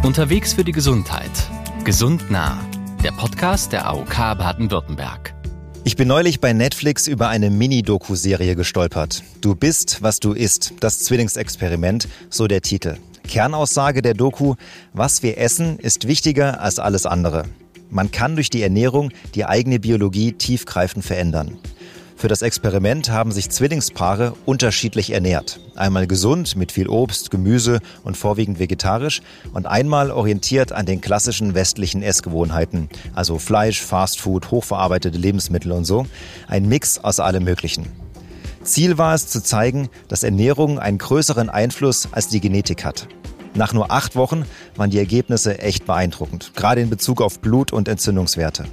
Unterwegs für die Gesundheit. Gesund nah. Der Podcast der AOK Baden-Württemberg. Ich bin neulich bei Netflix über eine Mini-Doku-Serie gestolpert. Du bist, was du isst. Das Zwillingsexperiment, so der Titel. Kernaussage der Doku: Was wir essen, ist wichtiger als alles andere. Man kann durch die Ernährung die eigene Biologie tiefgreifend verändern. Für das Experiment haben sich Zwillingspaare unterschiedlich ernährt. Einmal gesund mit viel Obst, Gemüse und vorwiegend vegetarisch und einmal orientiert an den klassischen westlichen Essgewohnheiten, also Fleisch, Fastfood, hochverarbeitete Lebensmittel und so. Ein Mix aus allem Möglichen. Ziel war es zu zeigen, dass Ernährung einen größeren Einfluss als die Genetik hat. Nach nur 8 Wochen waren die Ergebnisse echt beeindruckend, gerade in Bezug auf Blut- und Entzündungswerte.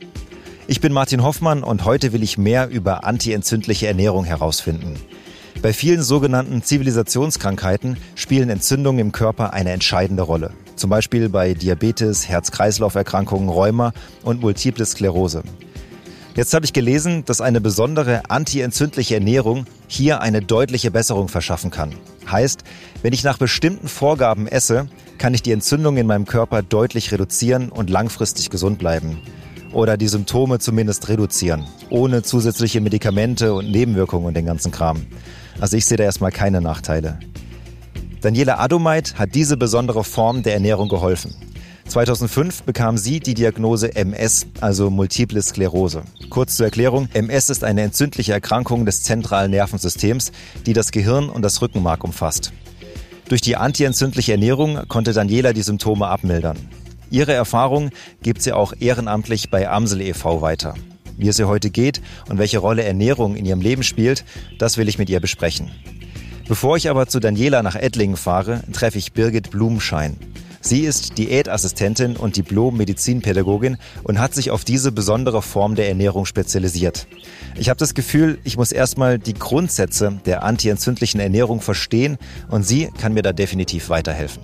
Ich bin Martin Hoffmann und heute will ich mehr über antientzündliche Ernährung herausfinden. Bei vielen sogenannten Zivilisationskrankheiten spielen Entzündungen im Körper eine entscheidende Rolle. Zum Beispiel bei Diabetes, Herz-Kreislauf-Erkrankungen, Rheuma und Multiple Sklerose. Jetzt habe ich gelesen, dass eine besondere antientzündliche Ernährung hier eine deutliche Besserung verschaffen kann. Heißt, wenn ich nach bestimmten Vorgaben esse, kann ich die Entzündung in meinem Körper deutlich reduzieren und langfristig gesund bleiben. Oder die Symptome zumindest reduzieren, ohne zusätzliche Medikamente und Nebenwirkungen und den ganzen Kram. Also ich sehe da erstmal keine Nachteile. Daniela Adomait hat diese besondere Form der Ernährung geholfen. 2005 bekam sie die Diagnose MS, also Multiple Sklerose. Kurz zur Erklärung: MS ist eine entzündliche Erkrankung des zentralen Nervensystems, die das Gehirn und das Rückenmark umfasst. Durch die antientzündliche Ernährung konnte Daniela die Symptome abmildern. Ihre Erfahrung gibt sie auch ehrenamtlich bei Amsel e.V. weiter. Wie es ihr heute geht und welche Rolle Ernährung in ihrem Leben spielt, das will ich mit ihr besprechen. Bevor ich aber zu Daniela nach Ettlingen fahre, treffe ich Birgit Blumenschein. Sie ist Diätassistentin und Diplom-Medizinpädagogin und hat sich auf diese besondere Form der Ernährung spezialisiert. Ich habe das Gefühl, ich muss erstmal die Grundsätze der antientzündlichen Ernährung verstehen und sie kann mir da definitiv weiterhelfen.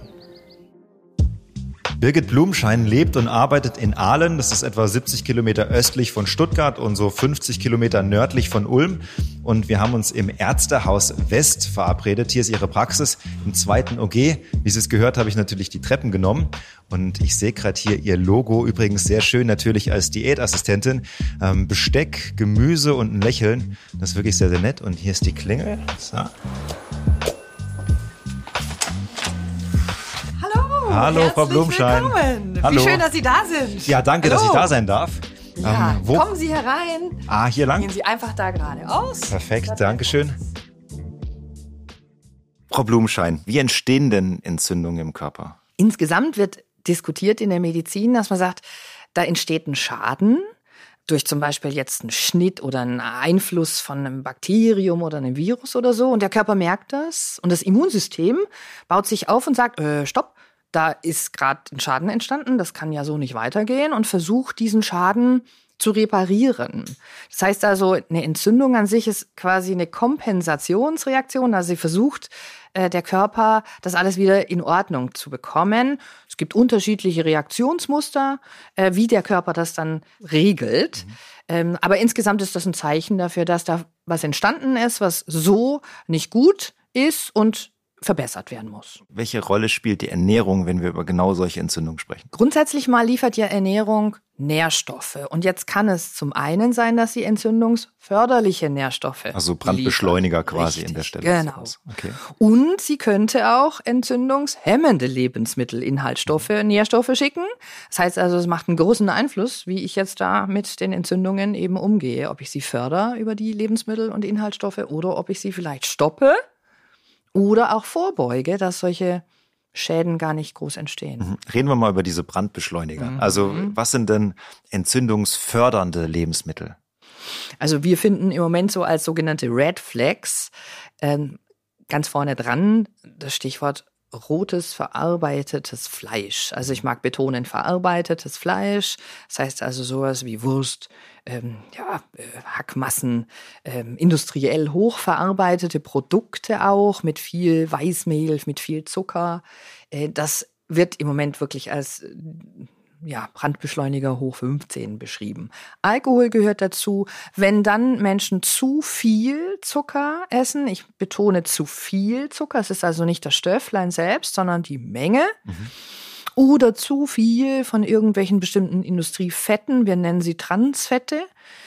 Birgit Blumenschein lebt und arbeitet in Ahlen. Das ist etwa 70 Kilometer östlich von Stuttgart und so 50 Kilometer nördlich von Ulm. Und wir haben uns im Ärztehaus West verabredet. Hier ist ihre Praxis im 2. OG. Wie Sie es gehört, habe ich natürlich die Treppen genommen. Und ich sehe gerade hier ihr Logo, übrigens sehr schön natürlich als Diätassistentin. Besteck, Gemüse und ein Lächeln. Das ist wirklich sehr, sehr nett. Und hier ist die Klingel. So. Hallo, Frau Blumenschein. Willkommen. Hallo. Wie schön, dass Sie da sind. Ja, danke, dass ich da sein darf. Ja, kommen Sie herein. Hier lang? Gehen Sie einfach da geradeaus. Perfekt, dankeschön. Frau Blumenschein, wie entstehen denn Entzündungen im Körper? Insgesamt wird diskutiert in der Medizin, dass man sagt, da entsteht ein Schaden durch zum Beispiel jetzt einen Schnitt oder einen Einfluss von einem Bakterium oder einem Virus oder so. Und der Körper merkt das und das Immunsystem baut sich auf und sagt, stopp. Da ist gerade ein Schaden entstanden, das kann ja so nicht weitergehen und versucht, diesen Schaden zu reparieren. Das heißt also, eine Entzündung an sich ist quasi eine Kompensationsreaktion. Also sie versucht, der Körper das alles wieder in Ordnung zu bekommen. Es gibt unterschiedliche Reaktionsmuster, wie der Körper das dann regelt. Aber insgesamt ist das ein Zeichen dafür, dass da was entstanden ist, was so nicht gut ist und verbessert werden muss. Welche Rolle spielt die Ernährung, wenn wir über genau solche Entzündungen sprechen? Grundsätzlich mal liefert ja Ernährung Nährstoffe. Und jetzt kann es zum einen sein, dass sie entzündungsförderliche Nährstoffe Also Brandbeschleuniger liefert. Quasi Richtig, in der Stelle. Genau. Okay. Und sie könnte auch entzündungshemmende Lebensmittel, Inhaltsstoffe, Nährstoffe schicken. Das heißt also, es macht einen großen Einfluss, wie ich jetzt da mit den Entzündungen eben umgehe. Ob ich sie fördere über die Lebensmittel und Inhaltsstoffe oder ob ich sie vielleicht stoppe. Oder auch vorbeuge, dass solche Schäden gar nicht groß entstehen. Reden wir mal über diese Brandbeschleuniger. Also was sind denn entzündungsfördernde Lebensmittel? Also wir finden im Moment so als sogenannte Red Flags ganz vorne dran das Stichwort rotes, verarbeitetes Fleisch. Also ich mag betonen, verarbeitetes Fleisch. Das heißt also sowas wie Wurst, Hackmassen, industriell hochverarbeitete Produkte auch, mit viel Weißmehl, mit viel Zucker. Das wird im Moment wirklich als Brandbeschleuniger hoch 15 beschrieben. Alkohol gehört dazu. Wenn dann Menschen zu viel Zucker essen, ich betone zu viel Zucker, es ist also nicht das Stöfflein selbst, sondern die Menge. oder zu viel von irgendwelchen bestimmten Industriefetten, wir nennen sie Transfette.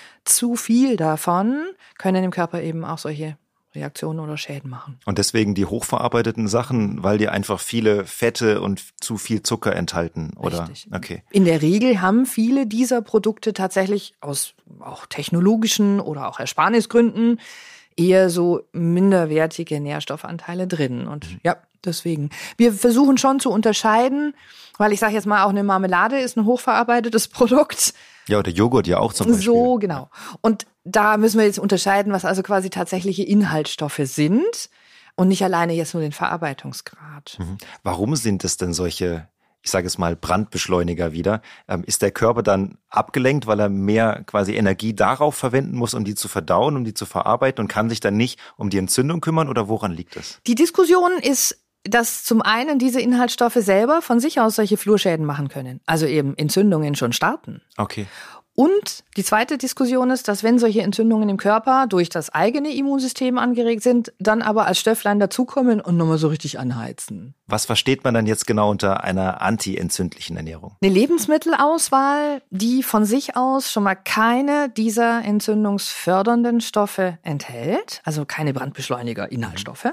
Zu viel davon können im Körper eben auch solche Reaktionen oder Schäden machen. Und deswegen die hochverarbeiteten Sachen, weil die einfach viele Fette und zu viel Zucker enthalten, oder? Richtig. Okay. In der Regel haben viele dieser Produkte tatsächlich aus auch technologischen oder auch Ersparnisgründen eher so minderwertige Nährstoffanteile drin. Und ja, deswegen. Wir versuchen schon zu unterscheiden, weil ich sage jetzt mal, auch eine Marmelade ist ein hochverarbeitetes Produkt. Ja, oder Joghurt ja auch zum Beispiel. So, genau. Und da müssen wir jetzt unterscheiden, was also quasi tatsächliche Inhaltsstoffe sind und nicht alleine jetzt nur den Verarbeitungsgrad. Warum sind es denn solche, ich sage es mal, Brandbeschleuniger wieder? Ist der Körper dann abgelenkt, weil er mehr quasi Energie darauf verwenden muss, um die zu verdauen, um die zu verarbeiten und kann sich dann nicht um die Entzündung kümmern, oder woran liegt das? Die Diskussion ist, dass zum einen diese Inhaltsstoffe selber von sich aus solche Flurschäden machen können. Also eben Entzündungen schon starten. Okay. Und die zweite Diskussion ist, dass wenn solche Entzündungen im Körper durch das eigene Immunsystem angeregt sind, dann aber als Stöfflein dazukommen und nochmal so richtig anheizen. Was versteht man dann jetzt genau unter einer anti-entzündlichen Ernährung? Eine Lebensmittelauswahl, die von sich aus schon mal keine dieser entzündungsfördernden Stoffe enthält, also keine Brandbeschleuniger, Inhaltsstoffe.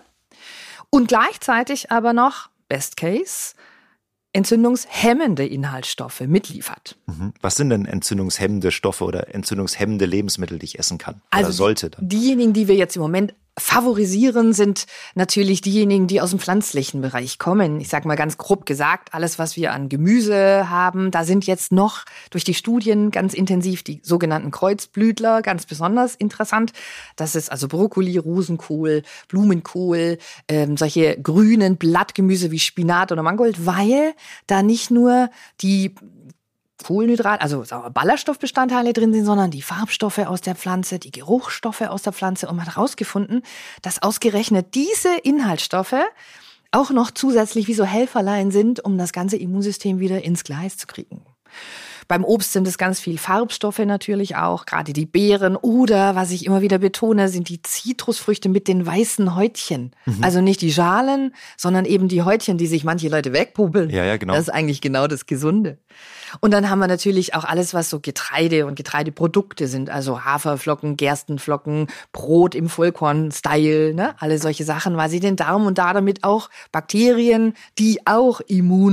Und gleichzeitig aber noch, Best Case, entzündungshemmende Inhaltsstoffe mitliefert. Was sind denn entzündungshemmende Stoffe oder entzündungshemmende Lebensmittel, die ich essen kann also oder sollte dann? Diejenigen, die wir jetzt im Moment favorisieren, sind natürlich diejenigen, die aus dem pflanzlichen Bereich kommen. Ich sage mal ganz grob gesagt, alles, was wir an Gemüse haben, da sind jetzt noch durch die Studien ganz intensiv die sogenannten Kreuzblütler ganz besonders interessant. Das ist also Brokkoli, Rosenkohl, Blumenkohl, solche grünen Blattgemüse wie Spinat oder Mangold, weil da nicht nur die Kohlenhydrat, also Ballaststoffbestandteile drin sind, sondern die Farbstoffe aus der Pflanze, die Geruchsstoffe aus der Pflanze. Und man hat herausgefunden, dass ausgerechnet diese Inhaltsstoffe auch noch zusätzlich wie so Helferlein sind, um das ganze Immunsystem wieder ins Gleis zu kriegen. Beim Obst sind es ganz viel Farbstoffe natürlich auch, gerade die Beeren oder, was ich immer wieder betone, sind die Zitrusfrüchte mit den weißen Häutchen. Also nicht die Schalen, sondern eben die Häutchen, die sich manche Leute wegpuppeln. Ja, genau. Das ist eigentlich genau das Gesunde. Und dann haben wir natürlich auch alles, was so Getreide und Getreideprodukte sind, also Haferflocken, Gerstenflocken, Brot im Vollkorn-Style, ne? Alle solche Sachen, weil sie den Darm und damit auch Bakterien, die auch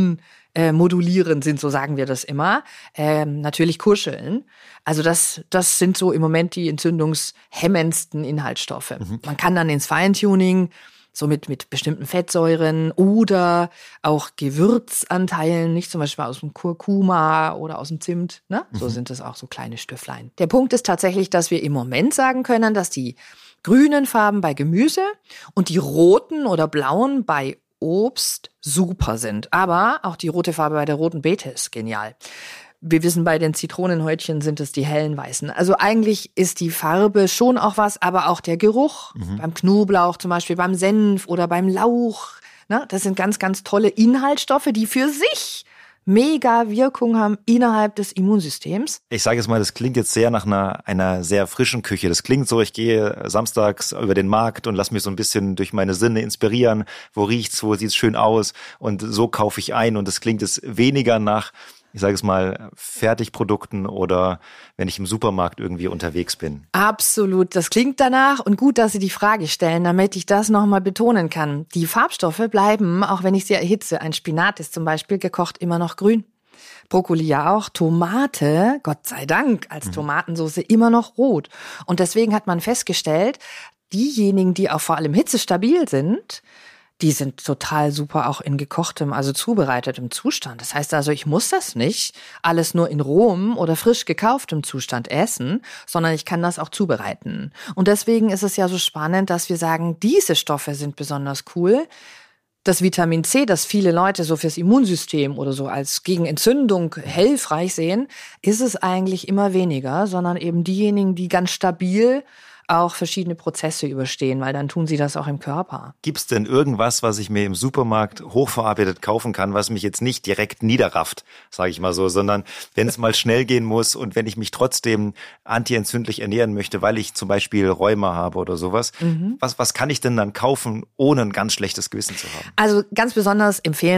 modulierend sind, so sagen wir das immer, natürlich kuscheln. Also das sind so im Moment die entzündungshemmendsten Inhaltsstoffe. Man kann dann ins Feintuning so mit bestimmten Fettsäuren oder auch Gewürzanteilen, nicht zum Beispiel aus dem Kurkuma oder aus dem Zimt, ne? So sind das auch so kleine Stöfflein. Der Punkt ist tatsächlich, dass wir im Moment sagen können, dass die grünen Farben bei Gemüse und die roten oder blauen bei Obst super sind. Aber auch die rote Farbe bei der roten Beete ist genial. Wir wissen, bei den Zitronenhäutchen sind es die hellen weißen. Also eigentlich ist die Farbe schon auch was, aber auch der Geruch. Beim Knoblauch zum Beispiel, beim Senf oder beim Lauch. Ne? Das sind ganz, ganz tolle Inhaltsstoffe, die für sich mega Wirkung haben innerhalb des Immunsystems. Ich sage jetzt mal, das klingt jetzt sehr nach einer sehr frischen Küche. Das klingt so, ich gehe samstags über den Markt und lasse mich so ein bisschen durch meine Sinne inspirieren. Wo riecht's, wo sieht's schön aus? Und so kaufe ich ein. Und das klingt jetzt weniger nach, ich sage es mal, Fertigprodukten oder wenn ich im Supermarkt irgendwie unterwegs bin. Absolut, das klingt danach und gut, dass Sie die Frage stellen, damit ich das nochmal betonen kann. Die Farbstoffe bleiben, auch wenn ich sie erhitze. Ein Spinat ist zum Beispiel gekocht immer noch grün. Brokkoli ja auch. Tomate, Gott sei Dank, als Tomatensauce immer noch rot. Und deswegen hat man festgestellt, diejenigen, die auch vor allem hitzestabil sind, die sind total super auch in gekochtem, also zubereitetem Zustand. Das heißt also, ich muss das nicht alles nur in rohem oder frisch gekauftem Zustand essen, sondern ich kann das auch zubereiten. Und deswegen ist es ja so spannend, dass wir sagen, diese Stoffe sind besonders cool. Das Vitamin C, das viele Leute so fürs Immunsystem oder so als gegen Entzündung hilfreich sehen, ist es eigentlich immer weniger, sondern eben diejenigen, die ganz stabil auch verschiedene Prozesse überstehen, weil dann tun sie das auch im Körper. Gibt's denn irgendwas, was ich mir im Supermarkt hochverarbeitet kaufen kann, was mich jetzt nicht direkt niederrafft, sage ich mal so, sondern wenn es mal schnell gehen muss und wenn ich mich trotzdem antientzündlich ernähren möchte, weil ich zum Beispiel Rheuma habe oder sowas, was kann ich denn dann kaufen, ohne ein ganz schlechtes Gewissen zu haben? Also ganz besonders empfehlenswert,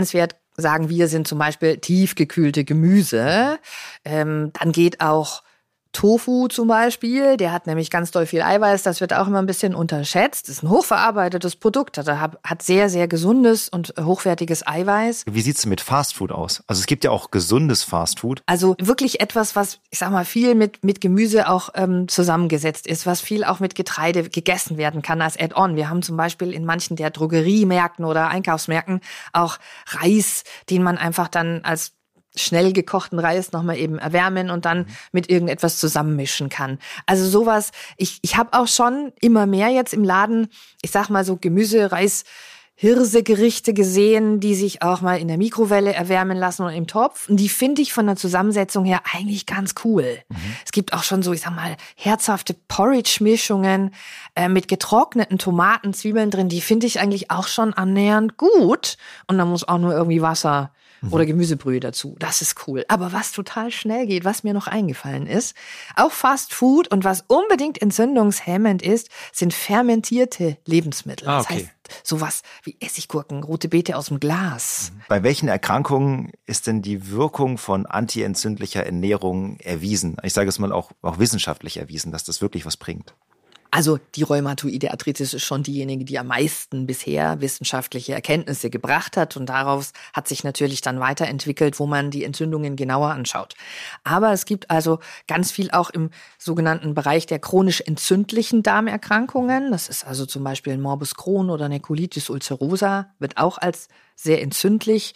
sagen wir, sind zum Beispiel tiefgekühlte Gemüse. Dann geht auch Tofu zum Beispiel, der hat nämlich ganz doll viel Eiweiß, das wird auch immer ein bisschen unterschätzt. Das ist ein hochverarbeitetes Produkt, hat sehr, sehr gesundes und hochwertiges Eiweiß. Wie sieht's mit Fastfood aus? Also es gibt ja auch gesundes Fastfood. Also wirklich etwas, was, ich sag mal, viel mit Gemüse auch zusammengesetzt ist, was viel auch mit Getreide gegessen werden kann als Add-on. Wir haben zum Beispiel in manchen der Drogeriemärkten oder Einkaufsmärkten auch Reis, den man einfach dann als schnell gekochten Reis nochmal eben erwärmen und dann mit irgendetwas zusammenmischen kann. Also sowas, ich habe auch schon immer mehr jetzt im Laden, ich sag mal so Gemüse, Reis, Hirsegerichte gesehen, die sich auch mal in der Mikrowelle erwärmen lassen oder im Topf. Und die finde ich von der Zusammensetzung her eigentlich ganz cool. Es gibt auch schon so, ich sag mal, herzhafte Porridge-Mischungen mit getrockneten Tomaten, Zwiebeln drin. Die finde ich eigentlich auch schon annähernd gut. Und da muss auch nur irgendwie Wasser oder Gemüsebrühe dazu. Das ist cool. Aber was total schnell geht, was mir noch eingefallen ist, auch Fast Food und was unbedingt entzündungshemmend ist, sind fermentierte Lebensmittel. Das heißt, sowas wie Essiggurken, rote Beete aus dem Glas. Bei welchen Erkrankungen ist denn die Wirkung von antientzündlicher Ernährung erwiesen? Ich sage es mal auch wissenschaftlich erwiesen, dass das wirklich was bringt. Also die rheumatoide Arthritis ist schon diejenige, die am meisten bisher wissenschaftliche Erkenntnisse gebracht hat. Und daraus hat sich natürlich dann weiterentwickelt, wo man die Entzündungen genauer anschaut. Aber es gibt also ganz viel auch im sogenannten Bereich der chronisch entzündlichen Darmerkrankungen. Das ist also zum Beispiel ein Morbus Crohn oder eine Colitis ulcerosa, wird auch als sehr entzündlich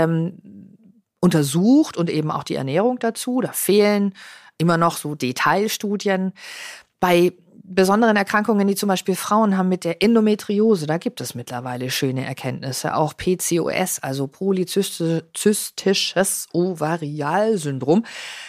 untersucht und eben auch die Ernährung dazu. Da fehlen immer noch so Detailstudien. Bei besonderen Erkrankungen, die zum Beispiel Frauen haben mit der Endometriose, da gibt es mittlerweile schöne Erkenntnisse. Auch PCOS, also polyzystisches Ovarialsyndrom.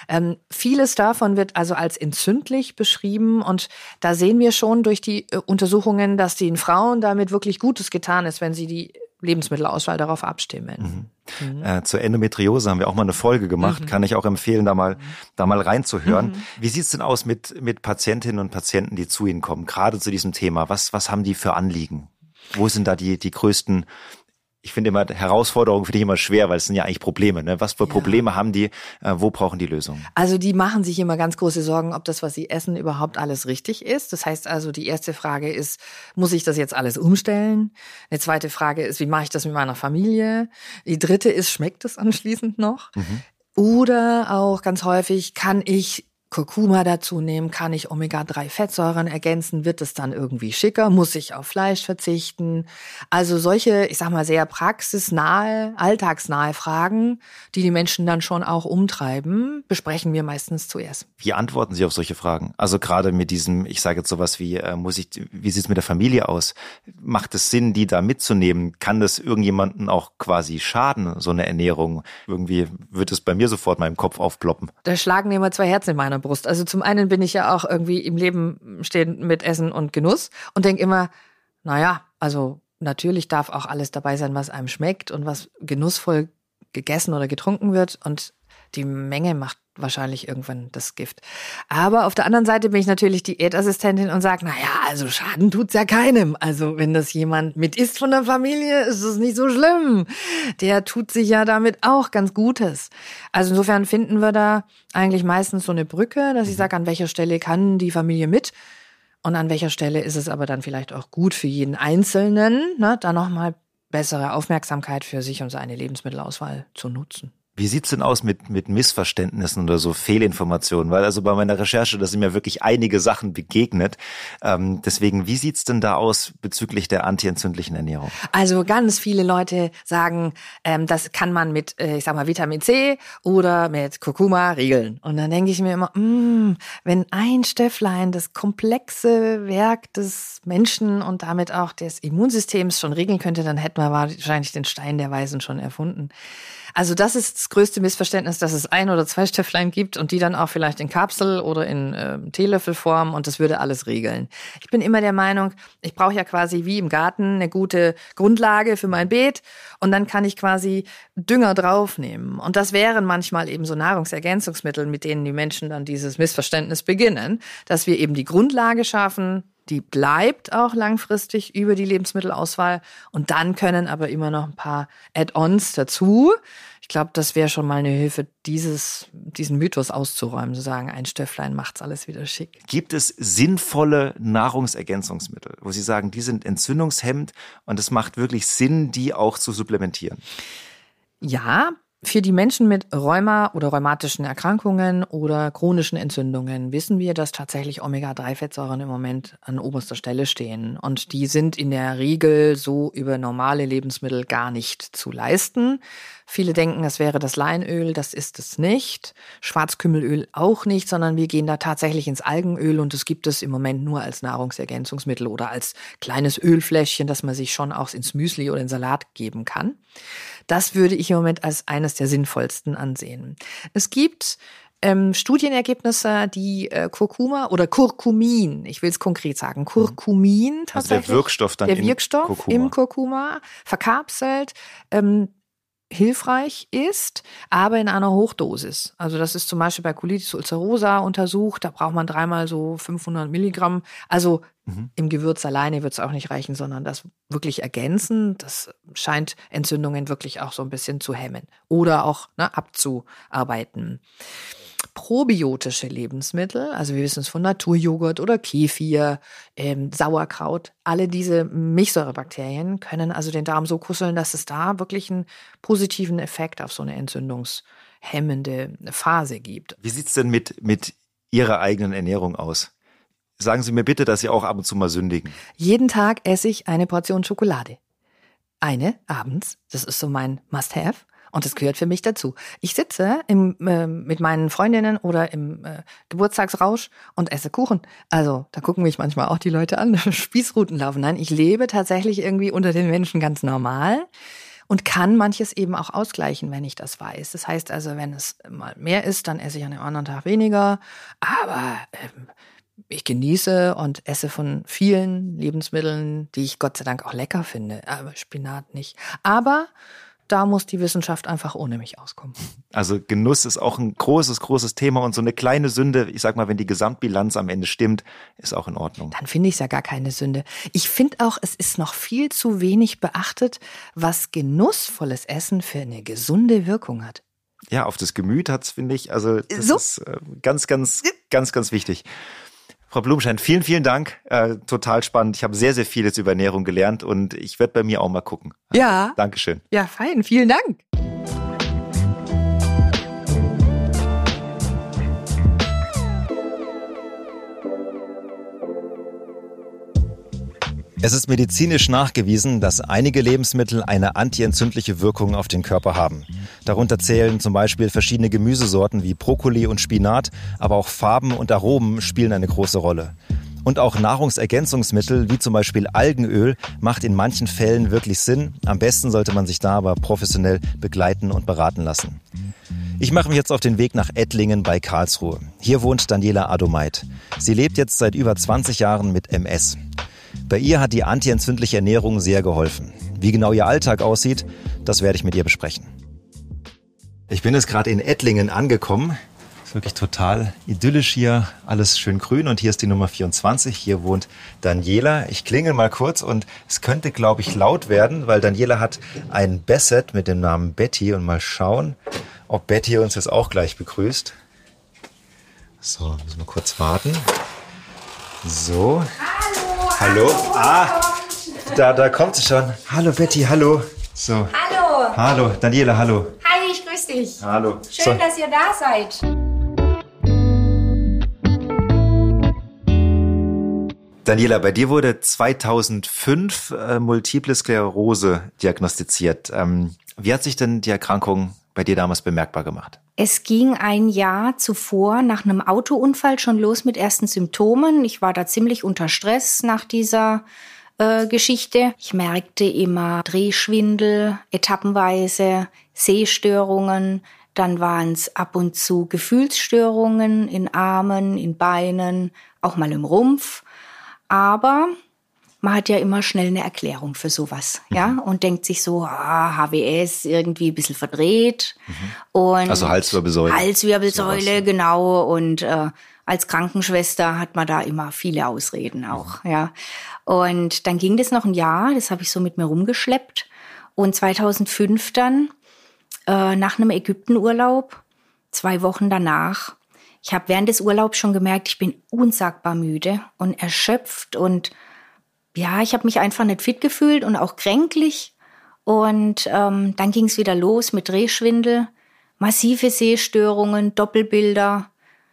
Vieles davon wird also als entzündlich beschrieben und da sehen wir schon durch die Untersuchungen, dass den Frauen damit wirklich Gutes getan ist, wenn sie die Lebensmittelauswahl darauf abstimmen. Zur Endometriose haben wir auch mal eine Folge gemacht. Kann ich auch empfehlen, da mal reinzuhören. Wie sieht's denn aus mit Patientinnen und Patienten, die zu Ihnen kommen, gerade zu diesem Thema? Was haben die für Anliegen? Wo sind da die größten, ich finde immer, Herausforderungen finde ich immer schwer, weil es sind ja eigentlich Probleme. Ne? Was für Probleme haben die? Wo brauchen die Lösung? Also die machen sich immer ganz große Sorgen, ob das, was sie essen, überhaupt alles richtig ist. Das heißt also, die erste Frage ist, muss ich das jetzt alles umstellen? Eine zweite Frage ist, wie mache ich das mit meiner Familie? Die dritte ist, schmeckt es anschließend noch? Oder auch ganz häufig, kann ich Kurkuma dazu nehmen, kann ich Omega-3-Fettsäuren ergänzen, wird es dann irgendwie schicker, muss ich auf Fleisch verzichten? Also solche, ich sag mal, sehr praxisnahe, alltagsnahe Fragen, die Menschen dann schon auch umtreiben, besprechen wir meistens zuerst. Wie antworten Sie auf solche Fragen? Also gerade mit diesem, ich sage jetzt sowas wie, wie sieht es mit der Familie aus? Macht es Sinn, die da mitzunehmen? Kann das irgendjemanden auch quasi schaden, so eine Ernährung? Irgendwie wird es bei mir sofort in meinem Kopf aufploppen. Da schlagen immer zwei Herzen in meiner Brust. Also zum einen bin ich ja auch irgendwie im Leben stehen mit Essen und Genuss und denke immer, naja, also natürlich darf auch alles dabei sein, was einem schmeckt und was genussvoll gegessen oder getrunken wird und die Menge macht wahrscheinlich irgendwann das Gift. Aber auf der anderen Seite bin ich natürlich Diätassistentin und sage, naja, also Schaden tut's ja keinem. Also wenn das jemand mit isst von der Familie, ist es nicht so schlimm. Der tut sich ja damit auch ganz Gutes. Also insofern finden wir da eigentlich meistens so eine Brücke, dass ich sage, an welcher Stelle kann die Familie mit und an welcher Stelle ist es aber dann vielleicht auch gut für jeden Einzelnen, ne, da nochmal bessere Aufmerksamkeit für sich und seine Lebensmittelauswahl zu nutzen. Wie sieht's denn aus mit Missverständnissen oder so Fehlinformationen? Weil also bei meiner Recherche, da sind mir wirklich einige Sachen begegnet. Deswegen, wie sieht's denn da aus bezüglich der antientzündlichen Ernährung? Also ganz viele Leute sagen, das kann man mit, ich sag mal, Vitamin C oder mit Kurkuma regeln. Und dann denke ich mir immer, wenn ein Stöfflein das komplexe Werk des Menschen und damit auch des Immunsystems schon regeln könnte, dann hätten wir wahrscheinlich den Stein der Weisen schon erfunden. Also das ist das größte Missverständnis, dass es 1 oder 2 Stöfflein gibt und die dann auch vielleicht in Kapsel oder in Teelöffelform und das würde alles regeln. Ich bin immer der Meinung, ich brauche ja quasi wie im Garten eine gute Grundlage für mein Beet und dann kann ich quasi Dünger draufnehmen. Und das wären manchmal eben so Nahrungsergänzungsmittel, mit denen die Menschen dann dieses Missverständnis beginnen, dass wir eben die Grundlage schaffen, Die bleibt auch langfristig über die Lebensmittelauswahl. Und dann können aber immer noch ein paar Add-ons dazu. Ich glaube, das wäre schon mal eine Hilfe, diesen Mythos auszuräumen, zu sagen, ein Stöfflein macht's alles wieder schick. Gibt es sinnvolle Nahrungsergänzungsmittel, wo Sie sagen, die sind entzündungshemmend und es macht wirklich Sinn, die auch zu supplementieren? Ja, für die Menschen mit Rheuma oder rheumatischen Erkrankungen oder chronischen Entzündungen wissen wir, dass tatsächlich Omega-3-Fettsäuren im Moment an oberster Stelle stehen. Und die sind in der Regel so über normale Lebensmittel gar nicht zu leisten. Viele denken, es wäre das Leinöl, das ist es nicht. Schwarzkümmelöl auch nicht, sondern wir gehen da tatsächlich ins Algenöl und das gibt es im Moment nur als Nahrungsergänzungsmittel oder als kleines Ölfläschchen, das man sich schon auch ins Müsli oder in Salat geben kann. Das würde ich im Moment als eines der sinnvollsten ansehen. Es gibt Studienergebnisse, die Kurkuma oder Kurkumin, ich will es konkret sagen, Kurkumin tatsächlich. Also der Wirkstoff dann im Kurkuma verkapselt, hilfreich ist, aber in einer Hochdosis. Also das ist zum Beispiel bei Colitis ulcerosa untersucht, da braucht man 3-mal so 500 Milligramm. Also im Gewürz alleine wird es auch nicht reichen, sondern das wirklich ergänzen. Das scheint Entzündungen wirklich auch so ein bisschen zu hemmen oder auch abzuarbeiten. Probiotische Lebensmittel, also wir wissen es von Naturjoghurt oder Kefir, Sauerkraut, alle diese Milchsäurebakterien können also den Darm so kusseln, dass es da wirklich einen positiven Effekt auf so eine entzündungshemmende Phase gibt. Wie sieht's denn mit Ihrer eigenen Ernährung aus? Sagen Sie mir bitte, dass Sie auch ab und zu mal sündigen. Jeden Tag esse ich eine Portion Schokolade. Eine abends, das ist so mein Must-Have. Und das gehört für mich dazu. Ich sitze mit meinen Freundinnen oder im Geburtstagsrausch und esse Kuchen. Also da gucken mich manchmal auch die Leute an, Spießruten laufen. Nein, ich lebe tatsächlich irgendwie unter den Menschen ganz normal und kann manches eben auch ausgleichen, wenn ich das weiß. Das heißt also, wenn es mal mehr ist, dann esse ich an einem anderen Tag weniger. Aber ich genieße und esse von vielen Lebensmitteln, die ich Gott sei Dank auch lecker finde. Aber Spinat nicht. Aber da muss die Wissenschaft einfach ohne mich auskommen. Also Genuss ist auch ein großes Thema und so eine kleine Sünde, ich sag mal, wenn die Gesamtbilanz am Ende stimmt, ist auch in Ordnung. Dann finde ich es ja gar keine Sünde. Ich finde auch, es ist noch viel zu wenig beachtet, was genussvolles Essen für eine gesunde Wirkung hat. Ja, auf das Gemüt hat's, finde ich, also das ist ganz wichtig. Frau Blumenschein, vielen Dank. Total spannend. Ich habe sehr viel jetzt über Ernährung gelernt und ich werde bei mir auch mal gucken. Ja. Dankeschön. Ja, fein. Vielen Dank. Es ist medizinisch nachgewiesen, dass einige Lebensmittel eine antientzündliche Wirkung auf den Körper haben. Darunter zählen zum Beispiel verschiedene Gemüsesorten wie Brokkoli und Spinat, aber auch Farben und Aromen spielen eine große Rolle. Und auch Nahrungsergänzungsmittel wie zum Beispiel Algenöl macht in manchen Fällen wirklich Sinn. Am besten sollte man sich da aber professionell begleiten und beraten lassen. Ich mache mich jetzt auf den Weg nach Ettlingen bei Karlsruhe. Hier wohnt Daniela Adomait. Sie lebt jetzt seit über 20 Jahren mit MS. Bei ihr hat die antientzündliche Ernährung sehr geholfen. Wie genau ihr Alltag aussieht, das werde ich mit ihr besprechen. Ich bin jetzt gerade in Ettlingen angekommen. Ist wirklich total idyllisch hier, alles schön grün und hier ist die Nummer 24. Hier wohnt Daniela. Ich klingel mal kurz und es könnte, glaube ich, laut werden, weil Daniela hat ein Basset mit dem Namen Betty und mal schauen, ob Betty uns jetzt auch gleich begrüßt. So, müssen wir kurz warten. So. Hallo. Da kommt sie schon. Hallo Betty, hallo. So. Hallo. Hallo, Daniela, hallo. Hi, ich grüße dich. Hallo. Schön, dass ihr da seid. Daniela, bei dir wurde 2005 Multiple Sklerose diagnostiziert. Wie hat sich denn die Erkrankung bei dir damals bemerkbar gemacht? Es ging ein Jahr zuvor nach einem Autounfall schon los mit ersten Symptomen. Ich war da ziemlich unter Stress nach dieser Geschichte. Ich merkte immer Drehschwindel, etappenweise Sehstörungen. Dann waren es ab und zu Gefühlsstörungen in Armen, in Beinen, auch mal im Rumpf. Aber man hat ja immer schnell eine Erklärung für sowas, ja, und denkt sich so, HWS irgendwie ein bisschen verdreht. Und also Halswirbelsäule. Halswirbelsäule, sowas. Genau. Und als Krankenschwester hat man da immer viele Ausreden auch, ja. Und dann ging das noch ein Jahr, das habe ich so mit mir rumgeschleppt. Und 2005 dann, nach einem Ägyptenurlaub, 2 Wochen danach, ich habe während des Urlaubs schon gemerkt, ich bin unsagbar müde und erschöpft und ja, ich habe mich einfach nicht fit gefühlt und auch kränklich. Und dann ging es wieder los mit Drehschwindel, massive Sehstörungen, Doppelbilder,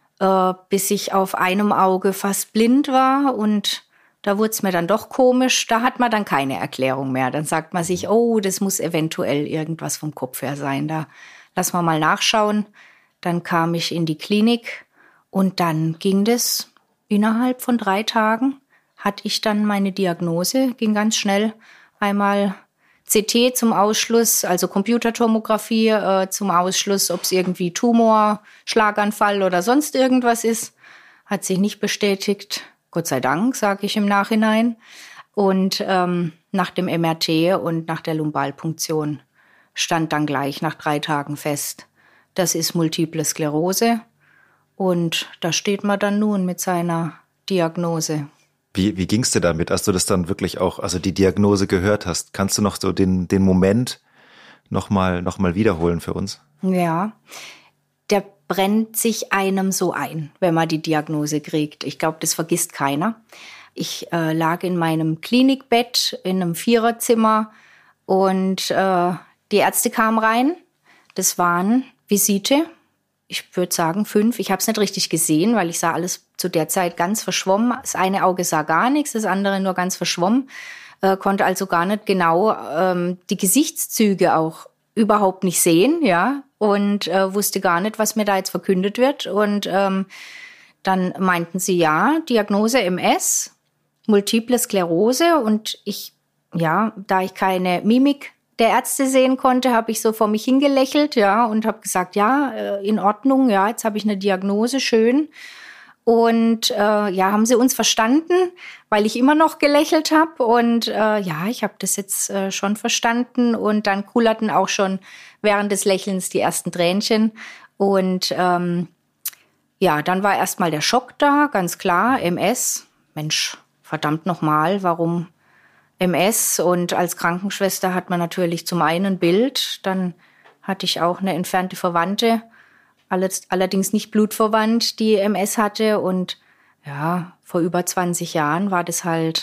bis ich auf einem Auge fast blind war. Und da wurde es mir dann doch komisch. Da hat man dann keine Erklärung mehr. Dann sagt man sich, oh, das muss eventuell irgendwas vom Kopf her sein. Da lassen wir mal nachschauen. Dann kam ich in die Klinik und dann ging das innerhalb von 3 Tagen. Hatte ich dann meine Diagnose, ging ganz schnell. Einmal CT zum Ausschluss, also Computertomographie zum Ausschluss, ob es irgendwie Tumor, Schlaganfall oder sonst irgendwas ist. Hat sich nicht bestätigt. Gott sei Dank, sage ich im Nachhinein. Und nach dem MRT und nach der Lumbalpunktion stand dann gleich nach 3 Tagen fest, das ist Multiple Sklerose. Und da steht man dann nun mit seiner Diagnose. Wie ging's dir damit, als du das dann wirklich auch, also die Diagnose gehört hast? Kannst du noch so den Moment noch mal wiederholen für uns? Ja, der brennt sich einem so ein, wenn man die Diagnose kriegt. Ich glaube, das vergisst keiner. Ich lag in meinem Klinikbett in einem 4er-Zimmer und die Ärzte kamen rein. Das waren Visite. Ich würde sagen 5. Ich habe es nicht richtig gesehen, weil ich sah alles zu der Zeit ganz verschwommen. Das eine Auge sah gar nichts, das andere nur ganz verschwommen. Konnte also gar nicht genau die Gesichtszüge auch überhaupt nicht sehen, ja. Und wusste gar nicht, was mir da jetzt verkündet wird. Und dann meinten sie, ja, Diagnose MS, Multiple Sklerose. Und ich, ja, da ich keine Mimik der Ärzte sehen konnte, habe ich so vor mich hingelächelt, ja, und habe gesagt, ja, in Ordnung, ja, jetzt habe ich eine Diagnose, schön. Und ja, haben sie uns verstanden, weil ich immer noch gelächelt habe. Und ja, ich habe das jetzt schon verstanden. Und dann kullerten auch schon während des Lächelns die ersten Tränchen. Und ja, dann war erstmal der Schock da, ganz klar, MS. Mensch, verdammt nochmal, warum MS? Und als Krankenschwester hat man natürlich zum einen ein Bild, dann hatte ich auch eine entfernte Verwandte, allerdings nicht blutverwandt, die MS hatte. Und ja, vor über 20 Jahren war das halt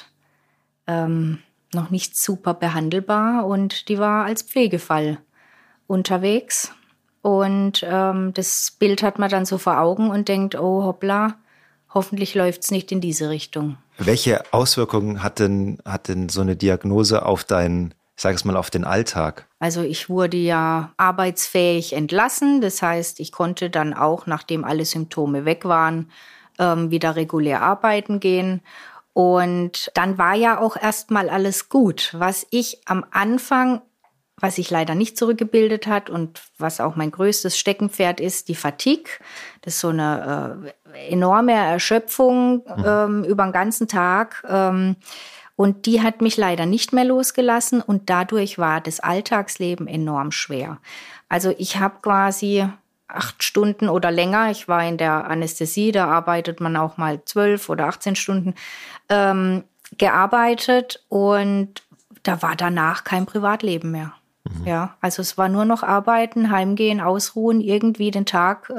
noch nicht super behandelbar und die war als Pflegefall unterwegs. Und das Bild hat man dann so vor Augen und denkt, oh hoppla, hoffentlich läuft's nicht in diese Richtung. Welche Auswirkungen hat denn so eine Diagnose auf deinen, ich sage es mal, auf den Alltag? Also ich wurde ja arbeitsfähig entlassen. Das heißt, ich konnte dann auch, nachdem alle Symptome weg waren, wieder regulär arbeiten gehen. Und dann war ja auch erstmal alles gut. Was ich am Anfang, was sich leider nicht zurückgebildet hat und was auch mein größtes Steckenpferd ist, die Fatigue. Das ist so eine enorme Erschöpfung über den ganzen Tag. Und die hat mich leider nicht mehr losgelassen und dadurch war das Alltagsleben enorm schwer. Also ich habe quasi 8 Stunden oder länger, ich war in der Anästhesie, da arbeitet man auch mal 12 oder 18 Stunden, gearbeitet und da war danach kein Privatleben mehr. Ja, also es war nur noch arbeiten, heimgehen, ausruhen, irgendwie den Tag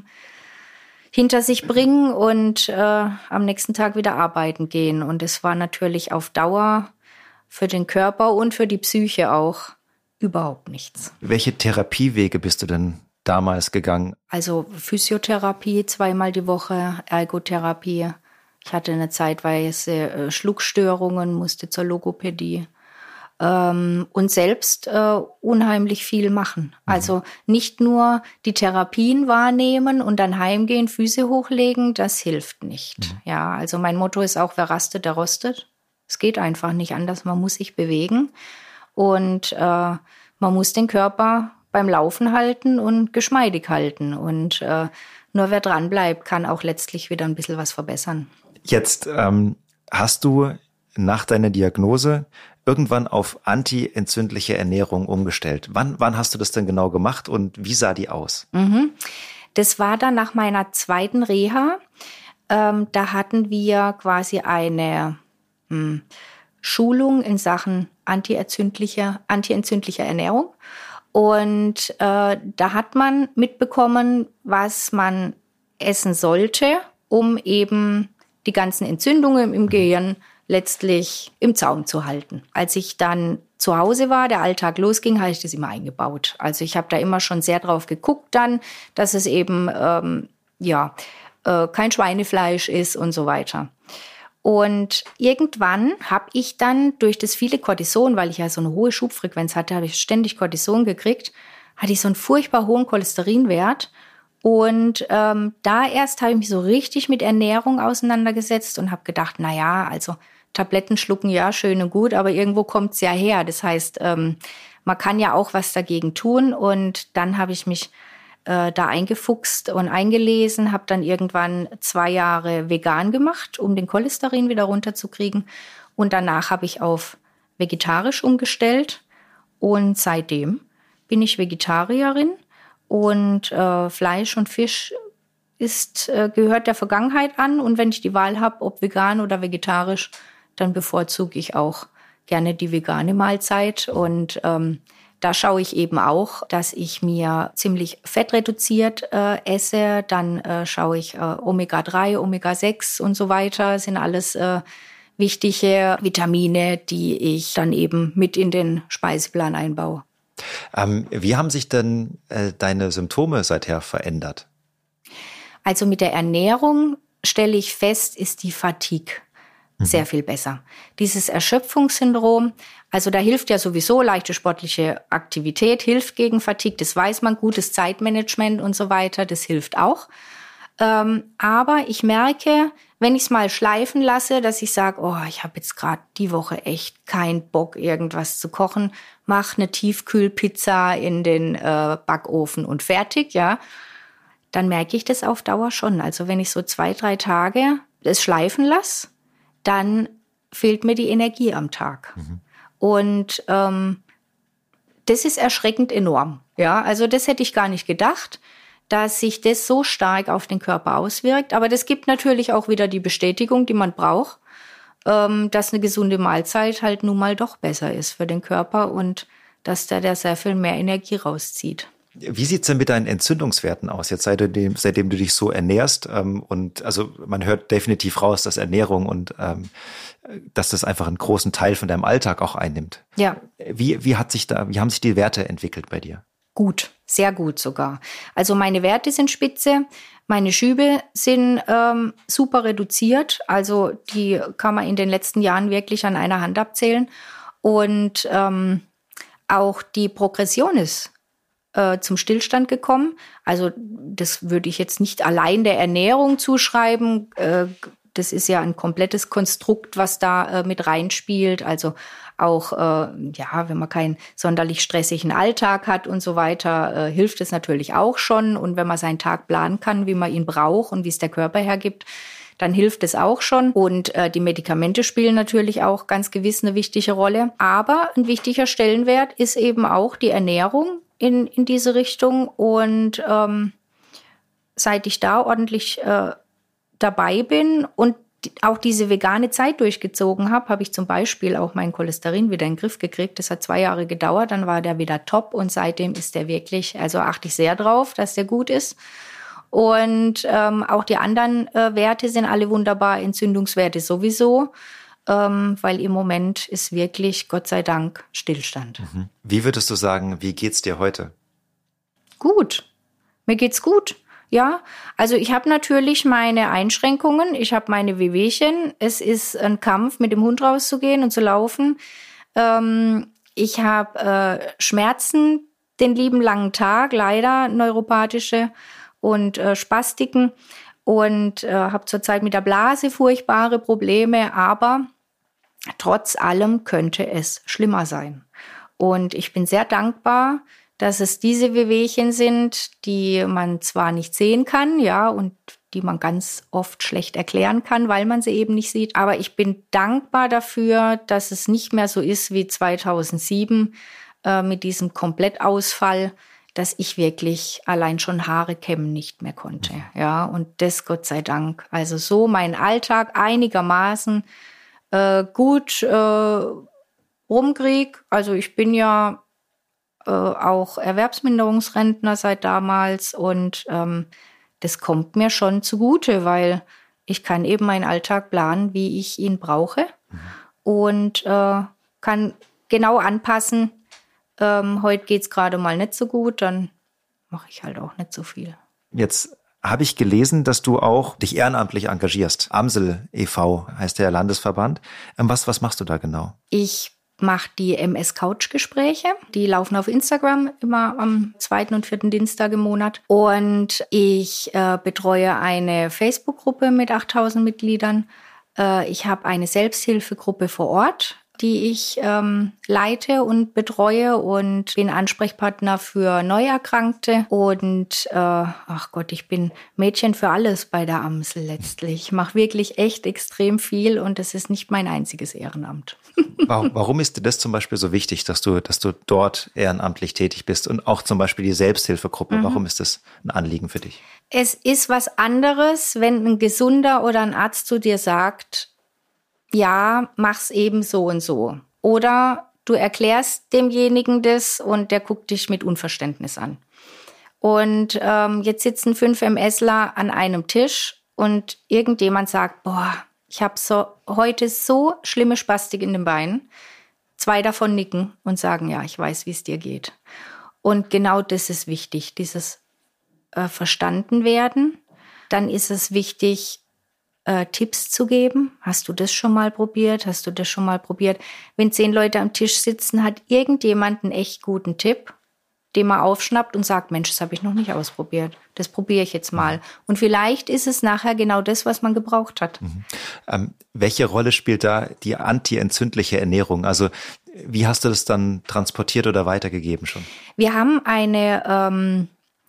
hinter sich bringen und am nächsten Tag wieder arbeiten gehen. Und es war natürlich auf Dauer für den Körper und für die Psyche auch überhaupt nichts. Welche Therapiewege bist du denn damals gegangen? Also Physiotherapie 2-mal die Woche, Ergotherapie. Ich hatte eine zeitweise Schluckstörungen, musste zur Logopädie. Und selbst unheimlich viel machen. Also nicht nur die Therapien wahrnehmen und dann heimgehen, Füße hochlegen, das hilft nicht. Ja, also mein Motto ist auch, wer rastet, der rostet. Es geht einfach nicht anders, man muss sich bewegen und man muss den Körper beim Laufen halten und geschmeidig halten. Und nur wer dran bleibt, kann auch letztlich wieder ein bisschen was verbessern. Jetzt hast du nach deiner Diagnose irgendwann auf anti-entzündliche Ernährung umgestellt. Wann hast du das denn genau gemacht und wie sah die aus? Das war dann nach meiner zweiten Reha. Da hatten wir quasi eine Schulung in Sachen antientzündlicher Ernährung. Und da hat man mitbekommen, was man essen sollte, um eben die ganzen Entzündungen im Gehirn letztlich im Zaum zu halten. Als ich dann zu Hause war, der Alltag losging, habe ich das immer eingebaut. Also ich habe da immer schon sehr drauf geguckt dann, dass es eben kein Schweinefleisch ist und so weiter. Und irgendwann habe ich dann durch das viele Cortison, weil ich ja so eine hohe Schubfrequenz hatte, habe ich ständig Cortison gekriegt, hatte ich so einen furchtbar hohen Cholesterinwert. Und da erst habe ich mich so richtig mit Ernährung auseinandergesetzt und habe gedacht, also Tabletten schlucken, ja, schön und gut, aber irgendwo kommt's ja her. Das heißt, man kann ja auch was dagegen tun. Und dann habe ich mich da eingefuchst und eingelesen, habe dann irgendwann 2 Jahre vegan gemacht, um den Cholesterin wieder runterzukriegen. Und danach habe ich auf vegetarisch umgestellt. Und seitdem bin ich Vegetarierin. Und Fleisch und Fisch gehört der Vergangenheit an. Und wenn ich die Wahl habe, ob vegan oder vegetarisch, dann bevorzuge ich auch gerne die vegane Mahlzeit. Und da schaue ich eben auch, dass ich mir ziemlich fettreduziert esse. Dann schaue ich Omega-3, Omega-6 und so weiter. Das sind alles wichtige Vitamine, die ich dann eben mit in den Speiseplan einbaue. Wie haben sich denn deine Symptome seither verändert? Also mit der Ernährung stelle ich fest, ist die Fatigue sehr viel besser. Dieses Erschöpfungssyndrom, also da hilft ja sowieso leichte sportliche Aktivität, hilft gegen Fatigue, das weiß man, gutes Zeitmanagement und so weiter, das hilft auch. Aber ich merke, wenn ich es mal schleifen lasse, dass ich sage, ich habe jetzt gerade die Woche echt keinen Bock, irgendwas zu kochen, mach eine Tiefkühlpizza in den Backofen und fertig, ja, dann merke ich das auf Dauer schon. Also wenn ich so 2-3 Tage das schleifen lasse, dann fehlt mir die Energie am Tag. Und das ist erschreckend enorm. Ja, also das hätte ich gar nicht gedacht, dass sich das so stark auf den Körper auswirkt. Aber das gibt natürlich auch wieder die Bestätigung, die man braucht, dass eine gesunde Mahlzeit halt nun mal doch besser ist für den Körper und dass der sehr viel mehr Energie rauszieht. Wie sieht's denn mit deinen Entzündungswerten aus, jetzt seitdem du dich so ernährst? Und also man hört definitiv raus, dass Ernährung und dass das einfach einen großen Teil von deinem Alltag auch einnimmt. Ja. Wie haben sich die Werte entwickelt bei dir? Gut, sehr gut sogar. Also meine Werte sind spitze, meine Schübe sind super reduziert. Also die kann man in den letzten Jahren wirklich an einer Hand abzählen. Und auch die Progression ist zum Stillstand gekommen. Also das würde ich jetzt nicht allein der Ernährung zuschreiben. Das ist ja ein komplettes Konstrukt, was da mit reinspielt. Also auch, wenn man keinen sonderlich stressigen Alltag hat und so weiter, hilft es natürlich auch schon. Und wenn man seinen Tag planen kann, wie man ihn braucht und wie es der Körper hergibt, dann hilft es auch schon. Und die Medikamente spielen natürlich auch ganz gewiss eine wichtige Rolle. Aber ein wichtiger Stellenwert ist eben auch die Ernährung in diese Richtung. Und seit ich da ordentlich dabei bin und auch diese vegane Zeit durchgezogen habe ich zum Beispiel auch meinen Cholesterin wieder in den Griff gekriegt. Das hat 2 Jahre gedauert, dann war der wieder top und seitdem ist der wirklich, also achte ich sehr drauf, dass der gut ist. Und auch die anderen Werte sind alle wunderbar, Entzündungswerte sowieso, weil im Moment ist wirklich, Gott sei Dank, Stillstand. Wie würdest du sagen, wie geht's dir heute? Gut, mir geht's gut. Ja, also ich habe natürlich meine Einschränkungen, ich habe meine Wehwehchen. Es ist ein Kampf, mit dem Hund rauszugehen und zu laufen. Ich habe Schmerzen den lieben langen Tag, leider neuropathische und Spastiken und habe zurzeit mit der Blase furchtbare Probleme, aber trotz allem könnte es schlimmer sein. Und ich bin sehr dankbar, dass es diese Wehwehchen sind, die man zwar nicht sehen kann, ja, und die man ganz oft schlecht erklären kann, weil man sie eben nicht sieht. Aber ich bin dankbar dafür, dass es nicht mehr so ist wie 2007 mit diesem Komplettausfall, dass ich wirklich allein schon Haare kämmen nicht mehr konnte. Ja, und das Gott sei Dank. Also so mein Alltag einigermaßen gut rumkrieg. Also ich bin ja auch Erwerbsminderungsrentner seit damals und das kommt mir schon zugute, weil ich kann eben meinen Alltag planen, wie ich ihn brauche und kann genau anpassen. Heute geht's gerade mal nicht so gut, dann mache ich halt auch nicht so viel. Jetzt habe ich gelesen, dass du auch dich ehrenamtlich engagierst. Amsel e.V. heißt der Landesverband. Was machst du da genau? Ich mache die MS-Couch-Gespräche. Die laufen auf Instagram immer am 2. und 4. Dienstag im Monat. Und ich betreue eine Facebook-Gruppe mit 8.000 Mitgliedern. Ich habe eine Selbsthilfegruppe vor Ort, die ich leite und betreue und bin Ansprechpartner für Neuerkrankte. Und ach Gott, ich bin Mädchen für alles bei der Amsel letztlich. Ich mache wirklich echt extrem viel und das ist nicht mein einziges Ehrenamt. Warum ist dir das zum Beispiel so wichtig, dass du dort ehrenamtlich tätig bist und auch zum Beispiel die Selbsthilfegruppe? Warum ist das ein Anliegen für dich? Es ist was anderes, wenn ein Gesunder oder ein Arzt zu dir sagt, ja, mach's eben so und so. Oder du erklärst demjenigen das und der guckt dich mit Unverständnis an. Und jetzt sitzen 5 MSler an einem Tisch und irgendjemand sagt, boah, ich habe heute so schlimme Spastik in den Beinen. 2 davon nicken und sagen, ja, ich weiß, wie es dir geht. Und genau das ist wichtig, dieses verstanden werden. Dann ist es wichtig, Tipps zu geben. Hast du das schon mal probiert? Hast du das schon mal probiert? Wenn 10 Leute am Tisch sitzen, hat irgendjemand einen echt guten Tipp, den man aufschnappt und sagt, Mensch, das habe ich noch nicht ausprobiert. Das probiere ich jetzt mal. Und vielleicht ist es nachher genau das, was man gebraucht hat. Welche Rolle spielt da die antientzündliche Ernährung? Also wie hast du das dann transportiert oder weitergegeben schon? Wir haben eine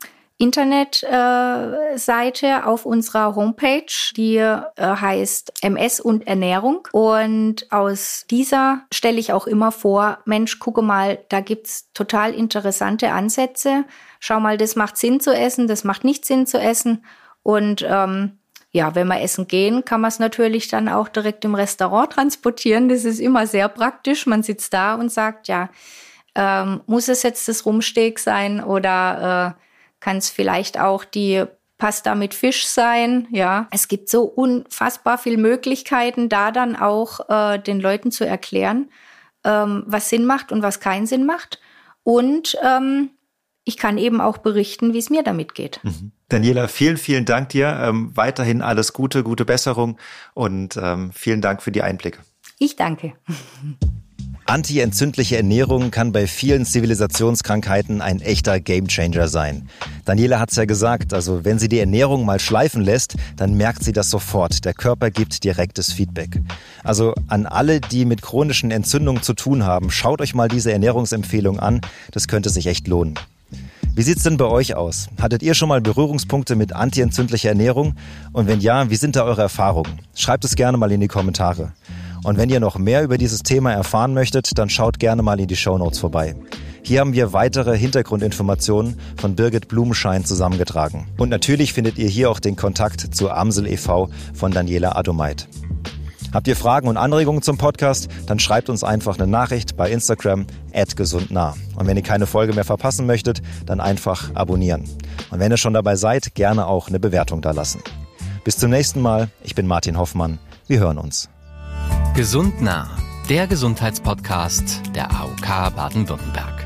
Internetseite auf unserer Homepage, die heißt MS und Ernährung. Und aus dieser stelle ich auch immer vor, Mensch, gucke mal, da gibt's total interessante Ansätze. Schau mal, das macht Sinn zu essen, das macht nicht Sinn zu essen. Und wenn wir essen gehen, kann man es natürlich dann auch direkt im Restaurant transportieren. Das ist immer sehr praktisch. Man sitzt da und sagt, ja, muss es jetzt das Rumsteak sein oder kann es vielleicht auch die Pasta mit Fisch sein, ja. Es gibt so unfassbar viele Möglichkeiten, da dann auch den Leuten zu erklären, was Sinn macht und was keinen Sinn macht. Und ich kann eben auch berichten, wie es mir damit geht. Daniela, vielen, vielen Dank dir. Weiterhin alles Gute, gute Besserung und vielen Dank für die Einblicke. Ich danke. Anti-entzündliche Ernährung kann bei vielen Zivilisationskrankheiten ein echter Gamechanger sein. Daniela hat's ja gesagt, also wenn sie die Ernährung mal schleifen lässt, dann merkt sie das sofort. Der Körper gibt direktes Feedback. Also an alle, die mit chronischen Entzündungen zu tun haben, schaut euch mal diese Ernährungsempfehlung an. Das könnte sich echt lohnen. Wie sieht's denn bei euch aus? Hattet ihr schon mal Berührungspunkte mit anti-entzündlicher Ernährung? Und wenn ja, wie sind da eure Erfahrungen? Schreibt es gerne mal in die Kommentare. Und wenn ihr noch mehr über dieses Thema erfahren möchtet, dann schaut gerne mal in die Shownotes vorbei. Hier haben wir weitere Hintergrundinformationen von Birgit Blumenschein zusammengetragen. Und natürlich findet ihr hier auch den Kontakt zur Amsel e.V. von Daniela Adomait. Habt ihr Fragen und Anregungen zum Podcast, dann schreibt uns einfach eine Nachricht bei Instagram @gesundnah. Und wenn ihr keine Folge mehr verpassen möchtet, dann einfach abonnieren. Und wenn ihr schon dabei seid, gerne auch eine Bewertung dalassen. Bis zum nächsten Mal. Ich bin Martin Hoffmann. Wir hören uns. Gesund nah, der Gesundheitspodcast der AOK Baden-Württemberg.